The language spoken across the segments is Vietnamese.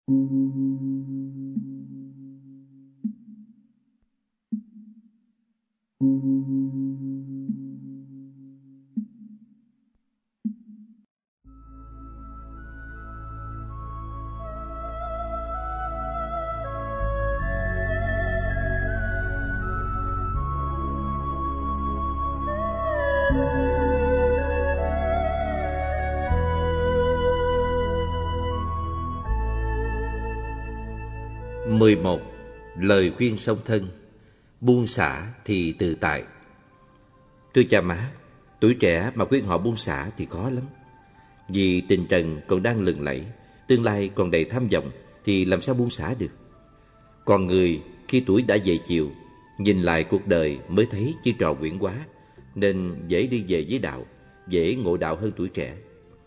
11. Lời khuyên song thân. Buông xả thì tự tại. Thưa cha má, tuổi trẻ mà khuyên họ buông xả thì khó lắm. Vì tình trần còn đang lừng lẫy, tương lai còn đầy tham vọng, thì làm sao buông xả được. Còn người khi tuổi đã về chiều, nhìn lại cuộc đời mới thấy chi trò quyển quá, nên dễ đi về với đạo, dễ ngộ đạo hơn tuổi trẻ.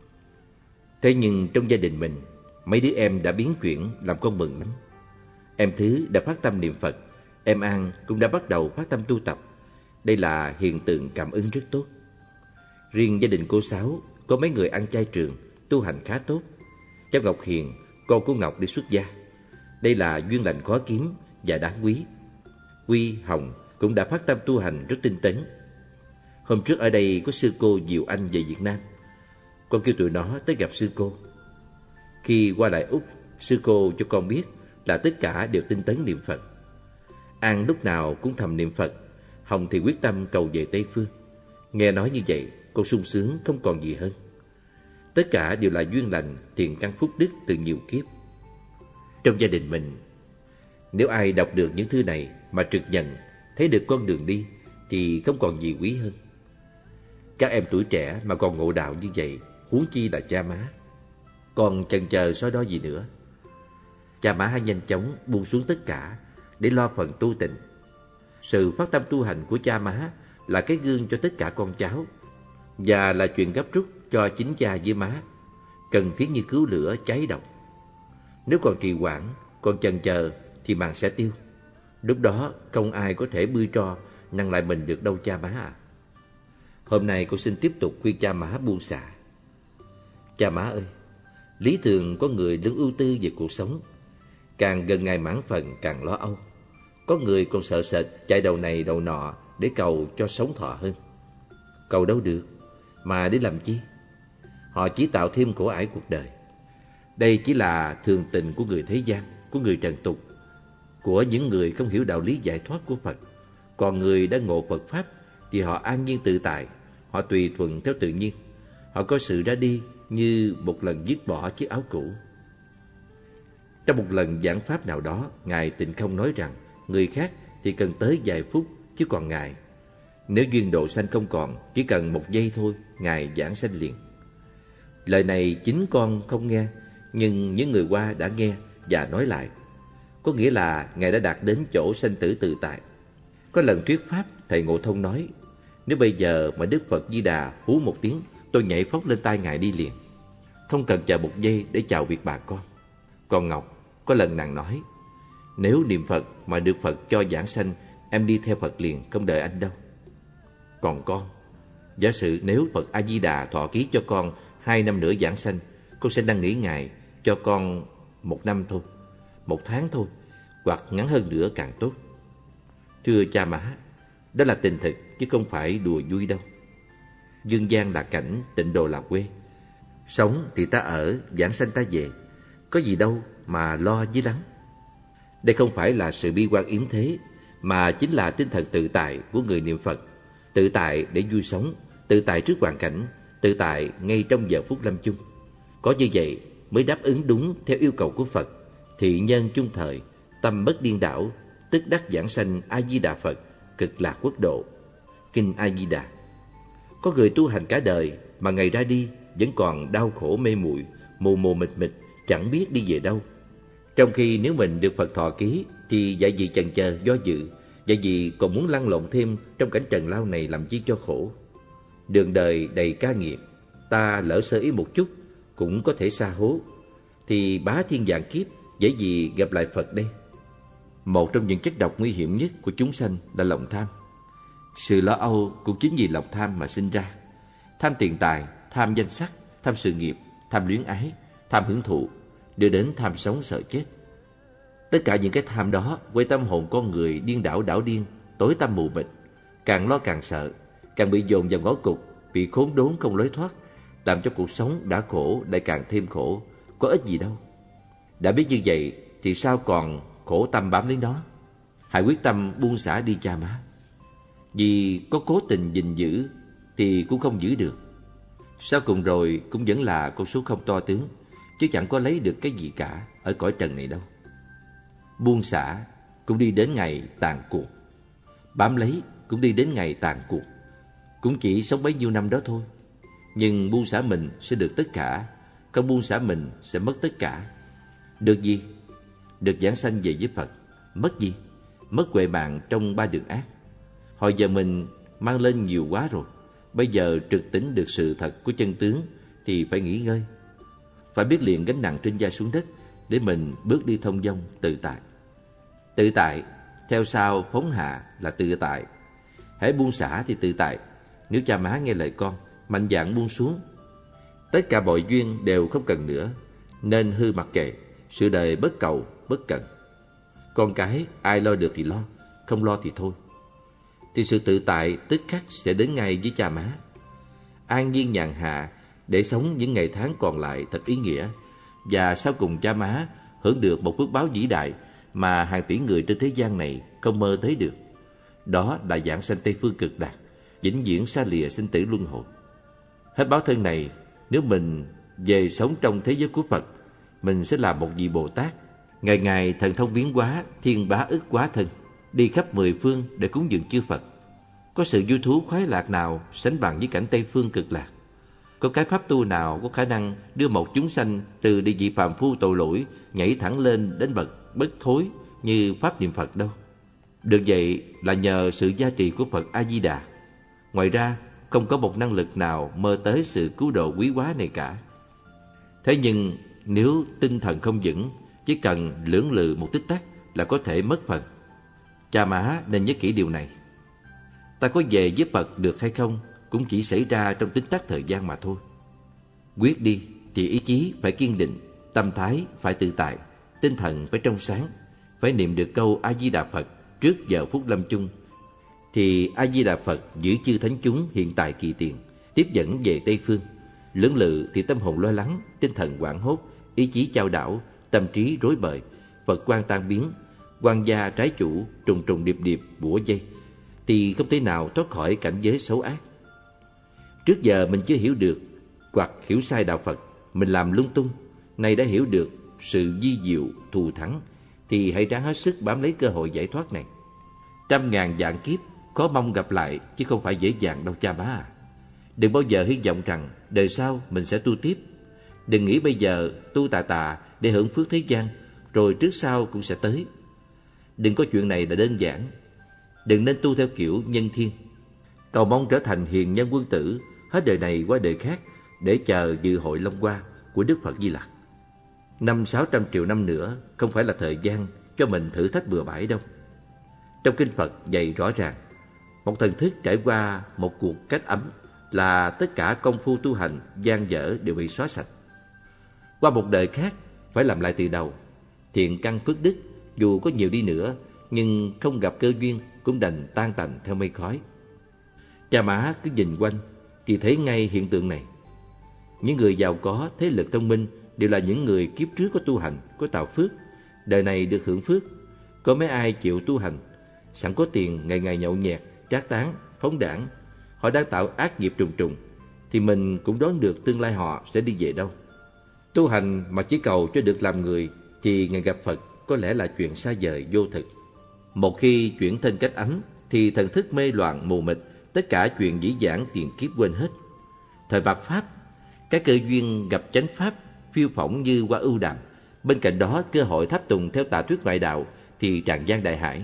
Thế nhưng trong gia đình mình, mấy đứa em đã biến chuyển làm con mừng lắm. Em Thứ đã phát tâm niệm Phật, em An cũng đã bắt đầu phát tâm tu tập. Đây là hiện tượng cảm ứng rất tốt. Riêng gia đình cô Sáu có mấy người ăn chay trường, tu hành khá tốt. Cháu Ngọc Hiền, con của Ngọc đi xuất gia. Đây là duyên lành khó kiếm và đáng quý. Quy, Hồng cũng đã phát tâm tu hành rất tinh tấn. Hôm trước ở đây có sư cô Diệu Anh về Việt Nam. Con kêu tụi nó tới gặp sư cô. Khi qua lại Úc, sư cô cho con biết là tất cả đều tinh tấn niệm Phật. An lúc nào cũng thầm niệm Phật, Hồng thì quyết tâm cầu về Tây Phương. Nghe nói như vậy, con sung sướng không còn gì hơn. Tất cả đều là duyên lành, thiện căn phúc đức từ nhiều kiếp. Trong gia đình mình, nếu ai đọc được những thư này mà trực nhận, thấy được con đường đi, thì không còn gì quý hơn. Các em tuổi trẻ mà còn ngộ đạo như vậy, huống chi là cha má. Còn chần chờ so đo gì nữa. Cha má hãy nhanh chóng buông xuống tất cả để lo phần tu tịnh. Sự phát tâm tu hành của cha má là cái gương cho tất cả con cháu, và là chuyện gấp rút cho chính cha với má, cần thiết như cứu lửa cháy đồng. Nếu còn trì hoãn, còn chần chờ thì màn sẽ tiêu. Lúc đó không ai có thể bươi tro nâng lại mình được đâu cha má à. Hôm nay cô xin tiếp tục khuyên cha má buông xả. Cha má ơi, lý thường có người đứng ưu tư về cuộc sống, càng gần ngày mãn phần càng lo âu. Có người còn sợ sệt chạy đầu này đầu nọ để cầu cho sống thọ hơn. Cầu đâu được, mà để làm chi? Họ chỉ tạo thêm khổ ải cuộc đời. Đây chỉ là thường tình của người thế gian, của người trần tục, của những người không hiểu đạo lý giải thoát của Phật. Còn người đã ngộ Phật Pháp thì họ an nhiên tự tại, họ tùy thuận theo tự nhiên. Họ có sự ra đi như một lần dứt bỏ chiếc áo cũ. Trong một lần giảng pháp nào đó, Ngài Tịnh Không nói rằng người khác thì cần tới vài phút, chứ còn Ngài, nếu duyên độ sanh không còn, chỉ cần 1 giây thôi, Ngài giảng sanh liền. Lời này chính con không nghe, nhưng những người qua đã nghe và nói lại. Có nghĩa là Ngài đã đạt đến chỗ sanh tử tự tại. Có lần thuyết pháp, Thầy Ngộ Thông nói, nếu bây giờ mà Đức Phật Di Đà hú một tiếng, tôi nhảy phóc lên tai Ngài đi liền, không cần chờ 1 giây để chào việc bà con. Còn Ngọc, có lần nàng nói, nếu niệm Phật mà được Phật cho giảng sanh, em đi theo Phật liền, không đợi anh đâu. Còn con, giả sử nếu Phật A Di Đà thọ ký cho con 2 năm nữa giảng sanh, con sẽ năn nỉ Ngài cho con 1 năm thôi, 1 tháng thôi, hoặc ngắn hơn nữa càng tốt. Thưa cha má, đó là tình thực chứ không phải đùa vui đâu. Dương gian là cảnh, tịnh độ là quê. Sống thì ta ở, giảng sanh ta về, có gì đâu mà lo với lắng. Đây không phải là sự bi quan yếm thế, mà chính là tinh thần tự tại của người niệm Phật. Tự tại để vui sống, tự tại trước hoàn cảnh, tự tại ngay trong giờ phút lâm chung. Có như vậy mới đáp ứng đúng theo yêu cầu của Phật. Thị nhân chung thời, tâm bất điên đảo, tức đắc giảng sanh A Di Đà Phật, cực lạc quốc độ. Kinh A Di Đà. Có người tu hành cả đời mà ngày ra đi vẫn còn đau khổ mê muội, mù mù mịt mịt, chẳng biết đi về đâu. Trong khi nếu mình được Phật thọ ký thì dạy gì chần chờ do dự, dạy gì còn muốn lăn lộn thêm trong cảnh trần lao này làm chi cho khổ. Đường đời đầy ca nghiệt, ta lỡ sơ ý một chút cũng có thể sa hố, thì bá thiên vạn kiếp dễ gì gặp lại Phật đây. Một trong những chất độc nguy hiểm nhất của chúng sanh là lòng tham. Sự lo âu cũng chính vì lòng tham mà sinh ra. Tham tiền tài, tham danh sắc, tham sự nghiệp, tham luyến ái, tham hưởng thụ đưa đến tham sống sợ chết. Tất cả những cái tham đó quay tâm hồn con người điên đảo đảo điên, tối tăm mù mịt, càng lo càng sợ, càng bị dồn vào ngõ cụt, bị khốn đốn không lối thoát, làm cho cuộc sống đã khổ lại càng thêm khổ, có ích gì đâu. Đã biết như vậy thì sao còn khổ tâm bám lấy nó. Hãy quyết tâm buông xả đi cha má. Vì có cố tình gìn giữ thì cũng không giữ được. Sau cùng rồi cũng vẫn là con số không to tướng, chứ chẳng có lấy được cái gì cả ở cõi trần này đâu. Buông xả cũng đi đến ngày tàn cuộc, bám lấy cũng đi đến ngày tàn cuộc. Cũng chỉ sống bấy nhiêu năm đó thôi. Nhưng buông xả mình sẽ được tất cả, không buông xả mình sẽ mất tất cả. Được gì? Được giảng sanh về với Phật. Mất gì? Mất huệ mạng trong ba đường ác. Hồi giờ mình mang lên nhiều quá rồi, bây giờ trực tỉnh được sự thật của chân tướng thì phải nghỉ ngơi. Phải biết liền gánh nặng trên vai xuống đất để mình bước đi thông dong tự tại. Tự tại, theo sau phóng hạ là tự tại. Hãy buông xả thì tự tại. Nếu cha má nghe lời con, mạnh dạn buông xuống. Tất cả mọi duyên đều không cần nữa, nên hư mặc kệ. Sự đời bất cầu, bất cần. Con cái ai lo được thì lo, không lo thì thôi. Thì sự tự tại tức khắc sẽ đến ngay với cha má. An nhiên nhàn hạ để sống những ngày tháng còn lại thật ý nghĩa. Và sau cùng cha má hưởng được một phước báo vĩ đại mà hàng tỷ người trên thế gian này không mơ thấy được. Đó là giảng sanh Tây Phương Cực Lạc, vĩnh viễn xa lìa sinh tử luân hồi. Hết báo thân này, nếu mình về sống trong thế giới của Phật, mình sẽ là một vị Bồ Tát, ngày ngày thần thông biến hóa, thiên bá ức quá thân, đi khắp mười phương để cúng dường chư Phật. Có sự vui thú khoái lạc nào sánh bằng với cảnh Tây Phương Cực Lạc? Có cái pháp tu nào có khả năng đưa một chúng sanh từ địa vị phàm phu tội lỗi nhảy thẳng lên đến bậc bất thối như pháp niệm Phật đâu. Được vậy là nhờ sự gia trì của Phật A Di Đà. Ngoài ra không có một năng lực nào mơ tới sự cứu độ quý hóa này cả. Thế nhưng nếu tinh thần không vững, chỉ cần lưỡng lự một tích tắc là có thể mất Phật. Cha má nên nhớ kỹ điều này. Ta có về với Phật được hay không cũng chỉ xảy ra trong tích tắc thời gian mà thôi. Quyết đi thì ý chí phải kiên định, tâm thái phải tự tại, tinh thần phải trong sáng, phải niệm được câu A Di Đà Phật trước giờ phút lâm chung. Thì A Di Đà Phật giữ chư thánh chúng hiện tại kỳ tiền, tiếp dẫn về Tây Phương. Lưỡng lự thì tâm hồn lo lắng, tinh thần hoảng hốt, ý chí chao đảo, tâm trí rối bời, Phật quan tan biến, quan gia trái chủ trùng trùng điệp điệp bủa dây, thì không thể nào thoát khỏi cảnh giới xấu ác. Trước giờ mình chưa hiểu được hoặc hiểu sai đạo Phật, mình làm lung tung. Nay đã hiểu được sự vi diệu thù thắng, thì hãy ráng hết sức bám lấy cơ hội giải thoát này. Trăm ngàn vạn kiếp khó mong gặp lại, chứ không phải dễ dàng đâu cha má à. Đừng bao giờ hy vọng rằng đời sau mình sẽ tu tiếp. Đừng nghĩ bây giờ tu tà tà để hưởng phước thế gian, rồi trước sau cũng sẽ tới. Đừng có chuyện này là đơn giản. Đừng nên tu theo kiểu nhân thiên, cầu mong trở thành hiền nhân quân tử hết đời này qua đời khác để chờ dự hội Long Hoa của Đức Phật Di Lặc. 500-600 triệu năm nữa không phải là thời gian cho mình thử thách bừa bãi đâu. Trong kinh Phật dạy rõ ràng, một thần thức trải qua một cuộc cách ấm là tất cả công phu tu hành dang dở đều bị xóa sạch. Qua một đời khác phải làm lại từ đầu. Thiện căn phước đức dù có nhiều đi nữa, nhưng không gặp cơ duyên cũng đành tan tành theo mây khói. Cha má cứ nhìn quanh thì thấy ngay hiện tượng này. Những người giàu có, thế lực thông minh đều là những người kiếp trước có tu hành, có tạo phước, đời này được hưởng phước. Có mấy ai chịu tu hành, sẵn có tiền ngày ngày nhậu nhẹt, trác tán, phóng đảng, họ đang tạo ác nghiệp trùng trùng, thì mình cũng đoán được tương lai họ sẽ đi về đâu. Tu hành mà chỉ cầu cho được làm người thì ngày gặp Phật có lẽ là chuyện xa vời vô thực. Một khi chuyển thân cách ấm thì thần thức mê loạn mù mịt, tất cả chuyện dĩ dãn tiền kiếp quên hết. Thời Mạt Pháp, cái cơ duyên gặp chánh pháp phiêu phỏng như hoa ưu đàm. Bên cạnh đó cơ hội tháp tùng theo tà thuyết ngoại đạo thì tràn gian đại hải.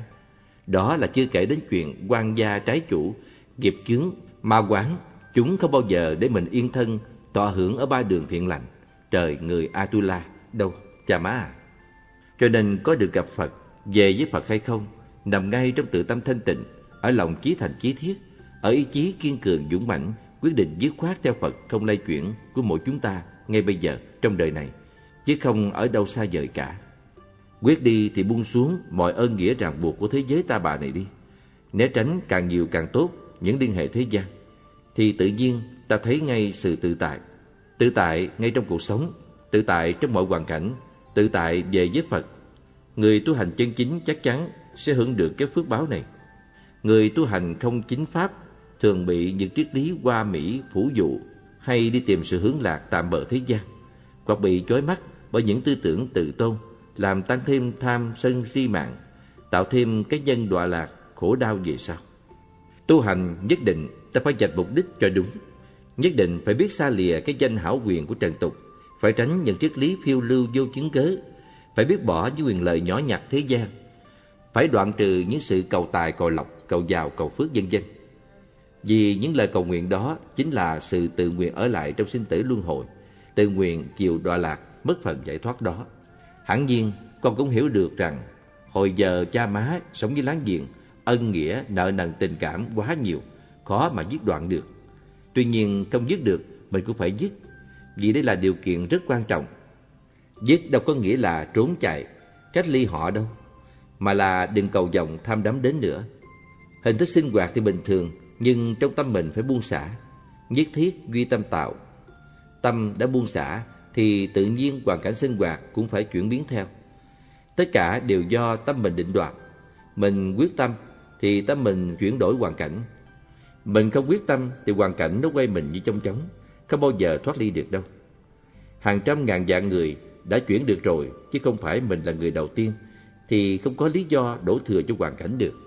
Đó là chưa kể đến chuyện quan gia trái chủ, nghiệp chướng, ma quán, chúng không bao giờ để mình yên thân tọa hưởng ở ba đường thiện lành, trời người Atula đâu cha má à. Cho nên có được gặp Phật, về với Phật hay không, nằm ngay trong tự tâm thanh tịnh, ở lòng chí thành chí thiết, ở ý chí kiên cường dũng mãnh, quyết định dứt khoát theo Phật không lay chuyển của mỗi chúng ta ngay bây giờ trong đời này, chứ không ở đâu xa vời cả. Quyết đi thì buông xuống mọi ơn nghĩa ràng buộc của thế giới ta bà này đi, né tránh càng nhiều càng tốt những liên hệ thế gian, thì tự nhiên ta thấy ngay sự tự tại ngay trong cuộc sống, tự tại trong mọi hoàn cảnh, tự tại về với Phật. Người tu hành chân chính chắc chắn sẽ hưởng được cái phước báo này. Người tu hành không chính pháp thường bị những triết lý hoa mỹ phủ dụ, hay đi tìm sự hướng lạc tạm bợ thế gian, hoặc bị chói mắt bởi những tư tưởng tự tôn, làm tăng thêm tham sân si mạng, tạo thêm cái nhân đọa lạc khổ đau về sau. Tu hành nhất định ta phải dạch mục đích cho đúng, nhất định phải biết xa lìa cái danh hão quyền của trần tục, phải tránh những triết lý phiêu lưu vô chứng cớ, phải biết bỏ những quyền lợi nhỏ nhặt thế gian, phải đoạn trừ những sự cầu tài cầu lộc, cầu giàu cầu phước vân vân. Vì những lời cầu nguyện đó chính là sự tự nguyện ở lại trong sinh tử luân hồi, tự nguyện chịu đọa lạc mất phần giải thoát đó. Hẳn nhiên con cũng hiểu được rằng hồi giờ cha má sống với láng giềng, ân nghĩa nợ nần tình cảm quá nhiều, khó mà dứt đoạn được. Tuy nhiên không dứt được, mình cũng phải dứt, vì đây là điều kiện rất quan trọng. Dứt đâu có nghĩa là trốn chạy, cách ly họ đâu, mà là đừng cầu vọng tham đắm đến nữa. Hình thức sinh hoạt thì bình thường, nhưng trong tâm mình phải buông xả, nhất thiết duy tâm tạo. Tâm đã buông xả thì tự nhiên hoàn cảnh sinh hoạt cũng phải chuyển biến theo. Tất cả đều do tâm mình định đoạt. Mình quyết tâm thì tâm mình chuyển đổi hoàn cảnh. Mình không quyết tâm thì hoàn cảnh nó quay mình như chong chóng, không bao giờ thoát ly được đâu. Hàng trăm ngàn vạn người đã chuyển được rồi, chứ không phải mình là người đầu tiên, thì không có lý do đổ thừa cho hoàn cảnh được.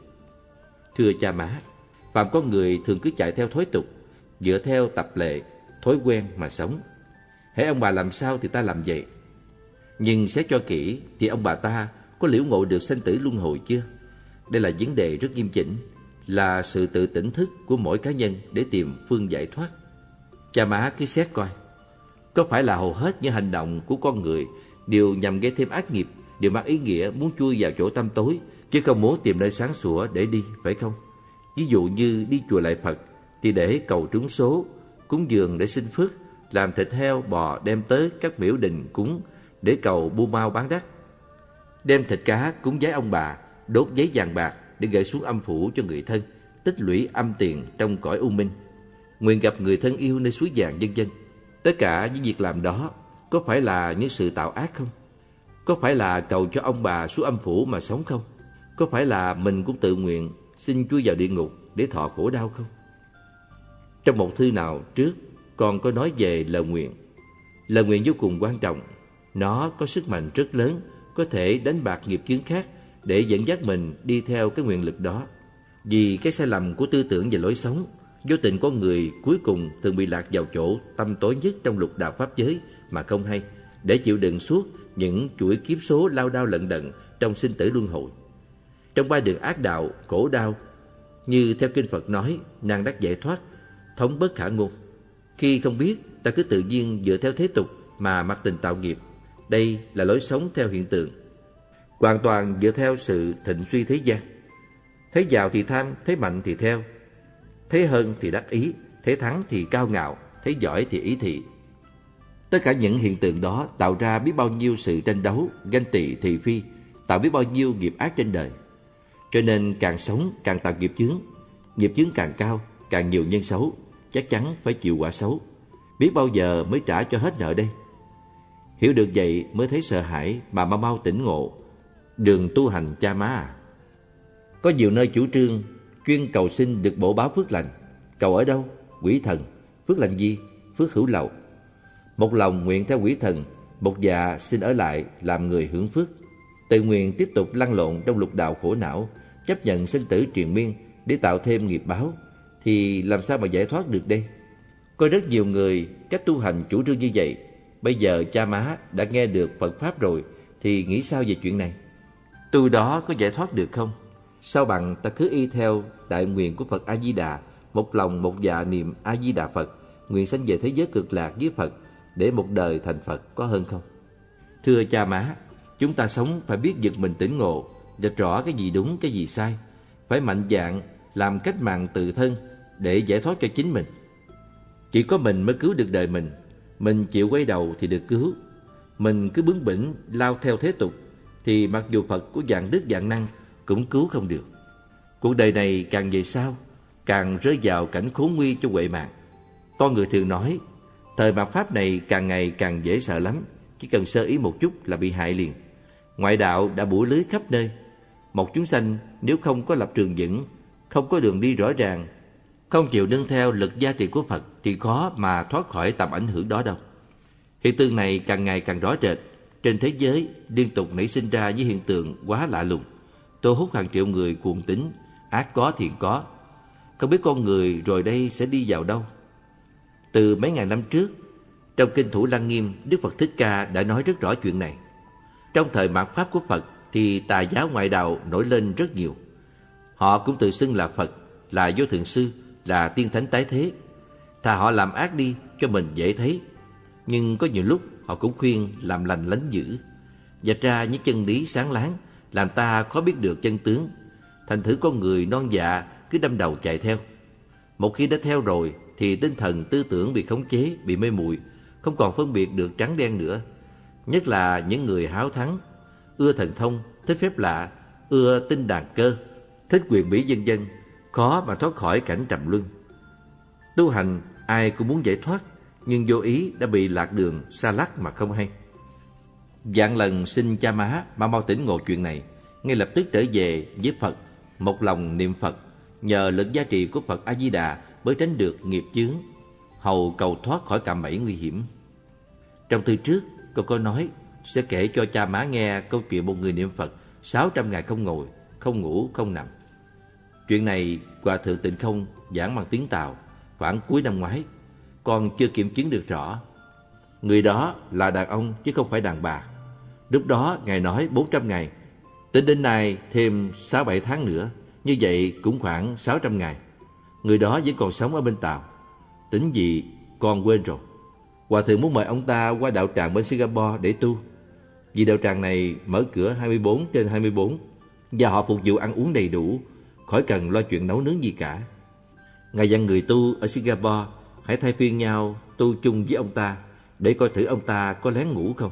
Thưa cha má, phàm con người thường cứ chạy theo thói tục, dựa theo tập lệ, thói quen mà sống. Hễ ông bà làm sao thì ta làm vậy. Nhưng xét cho kỹ thì ông bà ta có liễu ngộ được sanh tử luân hồi chưa? Đây là vấn đề rất nghiêm chỉnh, là sự tự tỉnh thức của mỗi cá nhân để tìm phương giải thoát. Cha má cứ xét coi, có phải là hầu hết những hành động của con người đều nhằm gây thêm ác nghiệp, đều mang ý nghĩa muốn chui vào chỗ tăm tối, chứ không muốn tìm nơi sáng sủa để đi, phải không? Ví dụ như đi chùa lạy Phật thì để cầu trúng số, cúng dường để xin phước, làm thịt heo, bò đem tới các miễu đình cúng để cầu bu mau bán đắt, đem thịt cá cúng vái ông bà, đốt giấy vàng bạc để gửi xuống âm phủ cho người thân, tích lũy âm tiền trong cõi u minh, nguyện gặp người thân yêu nơi suối vàng vân vân. Tất cả những việc làm đó có phải là những sự tạo ác không? Có phải là cầu cho ông bà xuống âm phủ mà sống không? Có phải là mình cũng tự nguyện xin chui vào địa ngục để thọ khổ đau không? Trong một thư nào trước, con có nói về lời nguyện. Lời nguyện vô cùng quan trọng. Nó có sức mạnh rất lớn, có thể đánh bạc nghiệp chướng khác để dẫn dắt mình đi theo cái nguyện lực đó. Vì cái sai lầm của tư tưởng và lối sống, vô tình con người cuối cùng thường bị lạc vào chỗ tăm tối nhất trong lục đạo pháp giới mà không hay, để chịu đựng suốt những chuỗi kiếp số lao đao lận đận trong sinh tử luân hồi. Trong ba đường ác đạo, khổ đau, như theo kinh Phật nói, nan đắc giải thoát, thống bất khả ngôn. Khi không biết, ta cứ tự nhiên dựa theo thế tục mà mặc tình tạo nghiệp. Đây là lối sống theo hiện tượng, hoàn toàn dựa theo sự thịnh suy thế gian. Thấy giàu thì tham, thấy mạnh thì theo, thấy hơn thì đắc ý, thấy thắng thì cao ngạo, thấy giỏi thì ý thị. Tất cả những hiện tượng đó tạo ra biết bao nhiêu sự tranh đấu, ganh tị, thị phi, tạo biết bao nhiêu nghiệp ác trên đời. Cho nên càng sống càng tạo nghiệp chướng càng cao, càng nhiều nhân xấu, chắc chắn phải chịu quả xấu. Biết bao giờ mới trả cho hết nợ đây? Hiểu được vậy mới thấy sợ hãi mà mau tỉnh ngộ. Đường tu hành cha má à. Có nhiều nơi chủ trương chuyên cầu xin được bổ báo phước lành. Cầu ở đâu? Quỷ thần. Phước lành gì? Phước hữu lậu. Một lòng nguyện theo quỷ thần, một dạ xin ở lại làm người hưởng phước. Tự nguyện tiếp tục lăn lộn trong lục đạo khổ não, chấp nhận sinh tử triền miên để tạo thêm nghiệp báo, thì làm sao mà giải thoát được đây? Có rất nhiều người cách tu hành chủ trương như vậy. Bây giờ cha má đã nghe được Phật Pháp rồi thì nghĩ sao về chuyện này? Tu đó có giải thoát được không? Sao bằng ta cứ y theo đại nguyện của Phật A-di-đà, một lòng một dạ niệm A-di-đà Phật, nguyện sanh về thế giới cực lạc với Phật, để một đời thành Phật có hơn không? Thưa cha má, chúng ta sống phải biết giật mình tỉnh ngộ, rạch rõ cái gì đúng, cái gì sai. Phải mạnh dạn làm cách mạng tự thân để giải thoát cho chính mình. Chỉ có mình mới cứu được đời mình chịu quay đầu thì được cứu. mình cứ bướng bỉnh lao theo thế tục, thì mặc dù Phật của vạn đức vạn năng cũng cứu không được. Cuộc đời này càng về sau, càng rơi vào cảnh khốn nguy cho huệ mạng. Con người thường nói, thời mạt Pháp này càng ngày càng dễ sợ lắm, chỉ cần sơ ý một chút là bị hại liền. Ngoại đạo đã bủa lưới khắp nơi. Một chúng sanh nếu không có lập trường vững, không có đường đi rõ ràng, không chịu nương theo lực gia trì của Phật thì khó mà thoát khỏi tầm ảnh hưởng đó đâu. Hiện tượng này càng ngày càng rõ rệt. Trên thế giới liên tục nảy sinh ra những hiện tượng quá lạ lùng, thu hút hàng triệu người cuồng tín, ác có thiện có. Không biết con người rồi đây sẽ đi vào đâu. Từ mấy ngàn năm trước, trong Kinh Thủ Lăng Nghiêm, Đức Phật Thích Ca đã nói rất rõ chuyện này. Trong thời mạt Pháp của Phật thì tà giáo ngoại đạo nổi lên rất nhiều. Họ cũng tự xưng là Phật, là Vô Thượng Sư, là tiên thánh tái thế. Thà họ làm ác đi cho mình dễ thấy, nhưng có nhiều lúc họ cũng khuyên làm lành lánh dữ, vạch ra những chân lý sáng láng, làm ta khó biết được chân tướng. Thành thử con người non dạ cứ đâm đầu chạy theo. Một khi đã theo rồi thì tinh thần tư tưởng bị khống chế, bị mê muội, không còn phân biệt được trắng đen nữa. Nhất là những người háo thắng, ưa thần thông, thích phép lạ, ưa tin đàn cơ, thích quyền bí vân vân, khó mà thoát khỏi cảnh trầm luân. Tu hành ai cũng muốn giải thoát, nhưng vô ý đã bị lạc đường, xa lắc mà không hay. Vạn lần xin cha má mà mau tỉnh ngộ chuyện này, ngay lập tức trở về với Phật, một lòng niệm Phật, nhờ lực gia trì của Phật A Di Đà mới tránh được nghiệp chướng, hầu cầu thoát khỏi cạm bẫy nguy hiểm. Trong thư trước, cô có nói sẽ kể cho cha má nghe câu chuyện một người niệm Phật 600 ngày không ngồi, không ngủ, không nằm. Chuyện này Hòa Thượng Tịnh Không giảng bằng tiếng Tàu khoảng cuối năm ngoái, còn chưa kiểm chứng được rõ. Người đó là đàn ông chứ không phải đàn bà. Lúc đó Ngài nói 400 ngày, tính đến nay thêm 6-7 tháng nữa, như vậy cũng khoảng 600 ngày. Người đó vẫn còn sống ở bên Tàu. Tính gì con quên rồi. Hòa Thượng muốn mời ông ta qua đạo tràng bên Singapore để tu, vì đạo tràng này mở cửa 24/24 và họ phục vụ ăn uống đầy đủ, khỏi cần lo chuyện nấu nướng gì cả. Ngài dặn người tu ở Singapore hãy thay phiên nhau tu chung với ông ta, để coi thử ông ta có lén ngủ không.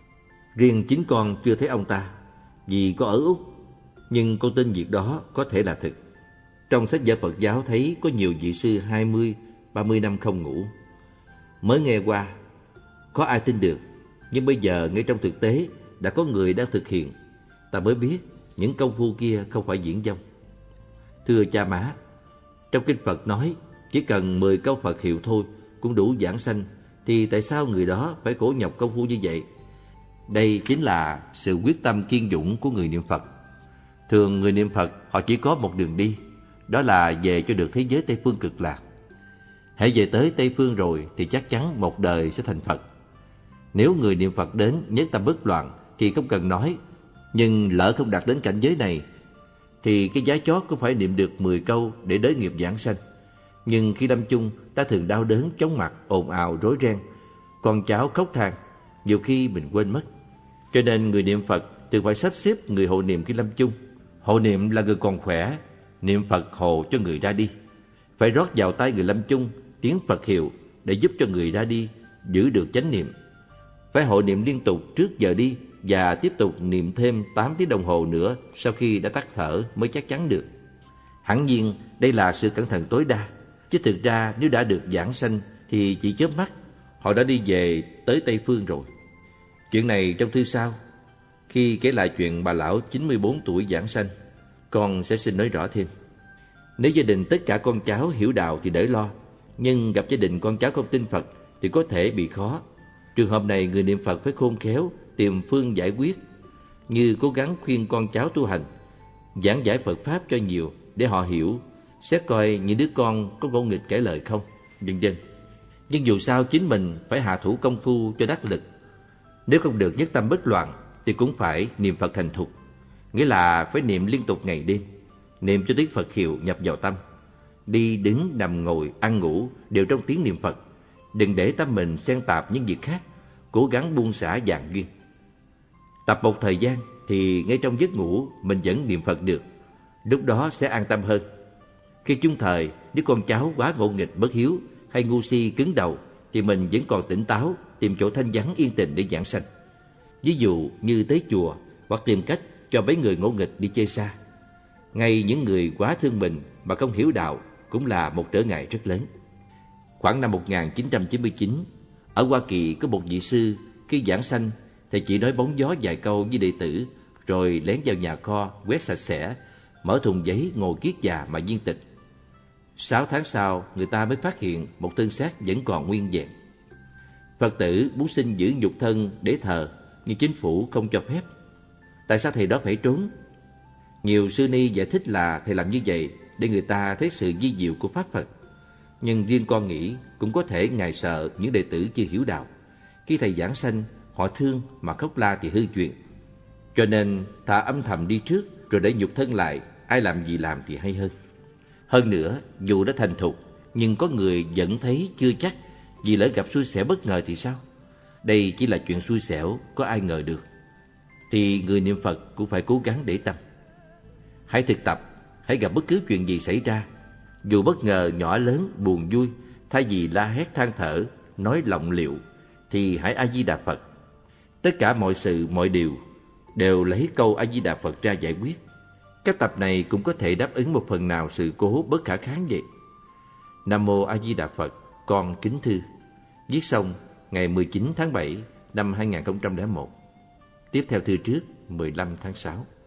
Riêng chính con chưa thấy ông ta, vì có ở Úc, nhưng con tin việc đó có thể là thực. Trong sách vở Phật giáo thấy có nhiều vị sư 20-30 năm không ngủ. Mới nghe qua, có ai tin được, nhưng bây giờ ngay trong thực tế đã có người đang thực hiện, ta mới biết những công phu kia không phải diễn dông. Thưa cha má, trong kinh Phật nói chỉ cần 10 câu Phật hiệu thôi cũng đủ giảng sanh, thì tại sao người đó phải khổ nhọc công phu như vậy? Đây chính là sự quyết tâm kiên dũng của người niệm Phật. Thường người niệm Phật họ chỉ có một đường đi, đó là về cho được thế giới Tây Phương cực lạc. Hãy về tới Tây Phương rồi thì chắc chắn một đời sẽ thành Phật. Nếu người niệm Phật đến nhất tâm bất loạn thì không cần nói, nhưng lỡ không đạt đến cảnh giới này thì cái giá chót cũng phải niệm được 10 câu để đới nghiệp giảng sanh. Nhưng khi lâm chung, ta thường đau đớn, chóng mặt, ồn ào, rối ren, con cháu khóc than, nhiều khi mình quên mất. Cho nên người niệm Phật thường phải sắp xếp người hộ niệm khi lâm chung. Hộ niệm là người còn khỏe, niệm Phật hộ cho người ra đi. Phải rót vào tay người lâm chung tiếng Phật hiệu để giúp cho người ra đi giữ được chánh niệm. Phải hộ niệm liên tục trước giờ đi và tiếp tục niệm thêm 8 tiếng đồng hồ nữa sau khi đã tắt thở mới chắc chắn được. Hẳn nhiên đây là sự cẩn thận tối đa, chứ thực ra nếu đã được giảng sanh thì chỉ chớp mắt họ đã đi về tới Tây Phương rồi. Chuyện này trong thư sau, khi kể lại chuyện bà lão 94 tuổi giảng sanh, con sẽ xin nói rõ thêm. Nếu gia đình tất cả con cháu hiểu đạo thì đỡ lo, nhưng gặp gia đình con cháu không tin Phật thì có thể bị khó. Trường hợp này người niệm Phật phải khôn khéo tìm phương giải quyết, như cố gắng khuyên con cháu tu hành, giảng giải Phật Pháp cho nhiều để họ hiểu, xét coi những đứa con có ngỗ nghịch cãi lời không, vân vân. Nhưng dù sao chính mình phải hạ thủ công phu cho đắc lực. Nếu không được nhất tâm bất loạn thì cũng phải niệm Phật thành thục, nghĩa là phải niệm liên tục ngày đêm, niệm cho tiếng Phật hiệu nhập vào tâm. Đi đứng nằm ngồi ăn ngủ đều trong tiếng niệm Phật. Đừng để tâm mình xen tạp những việc khác, cố gắng buông xả dạng duyên. Tập một thời gian thì ngay trong giấc ngủ mình vẫn niệm Phật được, lúc đó sẽ an tâm hơn. Khi chung thời, nếu con cháu quá ngỗ nghịch bất hiếu hay ngu si cứng đầu thì mình vẫn còn tỉnh táo, tìm chỗ thanh vắng yên tĩnh để giảng sanh. Ví dụ như tới chùa hoặc tìm cách cho mấy người ngỗ nghịch đi chơi xa. Ngay những người quá thương mình mà không hiểu đạo cũng là một trở ngại rất lớn. Khoảng năm 1999, ở Hoa Kỳ có một vị sư khi giảng sanh, thầy chỉ nói bóng gió vài câu với đệ tử, rồi lén vào nhà kho quét sạch sẽ, mở thùng giấy ngồi kiết già mà viên tịch. 6 tháng sau, người ta mới phát hiện một thân xác vẫn còn nguyên vẹn. Phật tử muốn xin giữ nhục thân để thờ, nhưng chính phủ không cho phép. Tại sao thầy đó phải trốn? Nhiều sư ni giải thích là thầy làm như vậy để người ta thấy sự vi diệu của Pháp Phật. Nhưng riêng con nghĩ cũng có thể Ngài sợ những đệ tử chưa hiểu đạo. Khi thầy giảng sanh, họ thương mà khóc la thì hư chuyện. Cho nên thà âm thầm đi trước rồi để nhục thân lại, ai làm gì làm thì hay hơn. Hơn nữa, dù đã thành thục, nhưng có người vẫn thấy chưa chắc, vì lỡ gặp xui xẻo bất ngờ thì sao? Đây chỉ là chuyện xui xẻo, có ai ngờ được. Thì người niệm Phật cũng phải cố gắng để tâm. Hãy thực tập, hãy gặp bất cứ chuyện gì xảy ra, dù bất ngờ nhỏ lớn, buồn vui, thay vì la hét than thở, nói lọng liệu, thì hãy A-di-đà Phật. Tất cả mọi sự, mọi điều đều lấy câu A-di-đà Phật ra giải quyết. Các tập này cũng có thể đáp ứng một phần nào sự cố bất khả kháng vậy. Nam Mô A Di Đà Phật, con kính thư. Viết xong ngày 19 tháng 7 năm 2001. Tiếp theo thư trước 15 tháng 6.